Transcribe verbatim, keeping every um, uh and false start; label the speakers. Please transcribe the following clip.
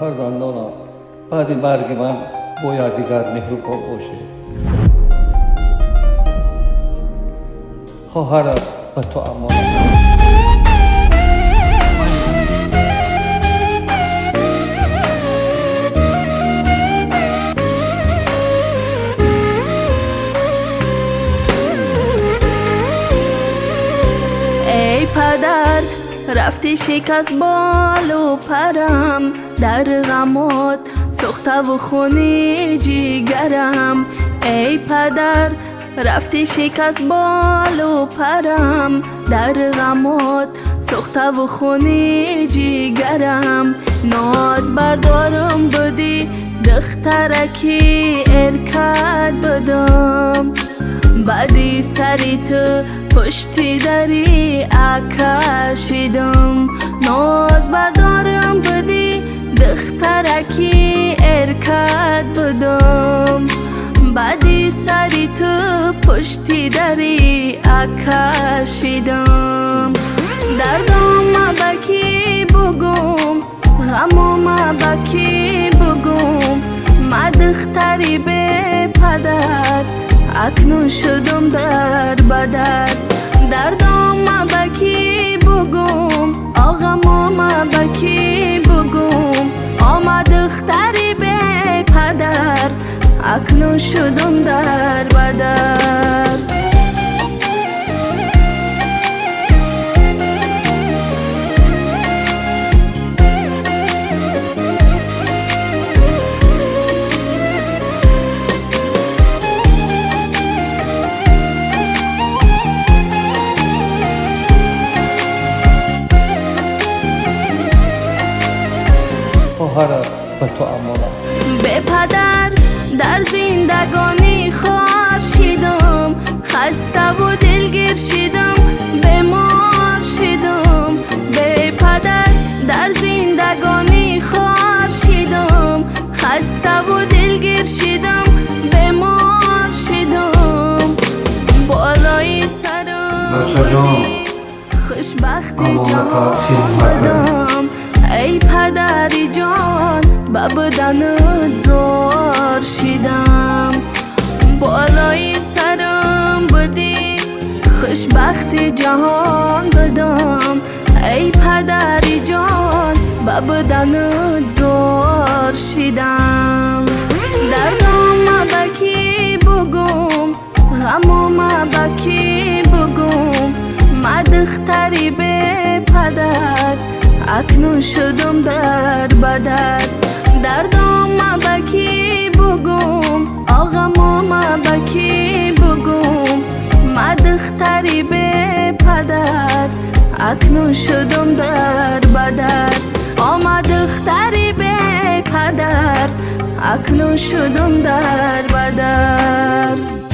Speaker 1: فرزندانم، بعد مرگ من باید دیگر مهربان باشید. خواهرم به تو امانت.
Speaker 2: ای پدر رفتی شکست بال و پرم، در غمات سوخته و خونی جیگرم. ای پدر رفتی شکست بال و پرم، در غمات سوخته و خونی جیگرم. ناز بردارم بودی دخترکی ارکد بدم، بعدی سری تو پشتی داری اکشیدم. ناز بردارم بودی دخترکی ارکد بدم، بعدی سری تو پشتی داری اکشیدم. دردم بکی بگم، غمم بکی بگم، ما دختری به پدر اکنون شدم در بدر. دردم بکی بگم، آغمم بکی بگم، آمد دختری به پدر اکنون شدم در بدر.
Speaker 1: خواهرم به تو امانت.
Speaker 2: به پدر در زندگانی خوار شدم، خسته و دلگیر شدم، بیمار شدم. به پدر در زندگانی خوار شدم، خسته و دلگیر شدم، بیمار شدم. بالای سرم بودی خوشبختی جهان بدم. ای پدری جان به بدنت زار شدم، بالای سرم بودی خوشبختی جهان بدم. ای پدری جان به بدنت زار شدم. دردم بکی بگم، غمم بکی بگم، ما دختری به پدر اکنون شدم در بدر. دردم بکی بگم، آغمم بکی بگم، ما دختری به پدر اکنون شدم در بدر. آمد دختری به پدر اکنون شدم در بدر.